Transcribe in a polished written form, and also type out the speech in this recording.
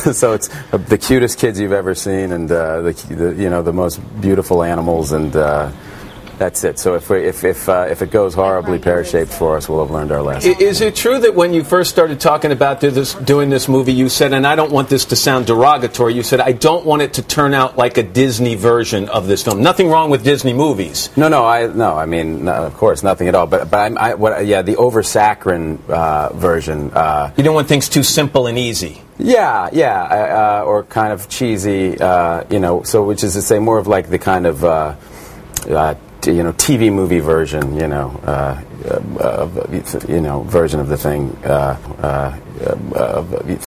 So it's the cutest kids you've ever seen, and the most beautiful animals, and that's it. So if it goes horribly pear-shaped for us, we'll have learned our lesson. Is it true that when you first started talking about doing this movie, you said, and I don't want this to sound derogatory, you said, I don't want it to turn out like a Disney version of this film. Nothing wrong with Disney movies. No. I mean, no, of course, nothing at all. But the over-saccharine version. You don't want things too simple and easy. Yeah, or kind of cheesy. So which is to say, more of like the kind of. TV movie version, version of the thing.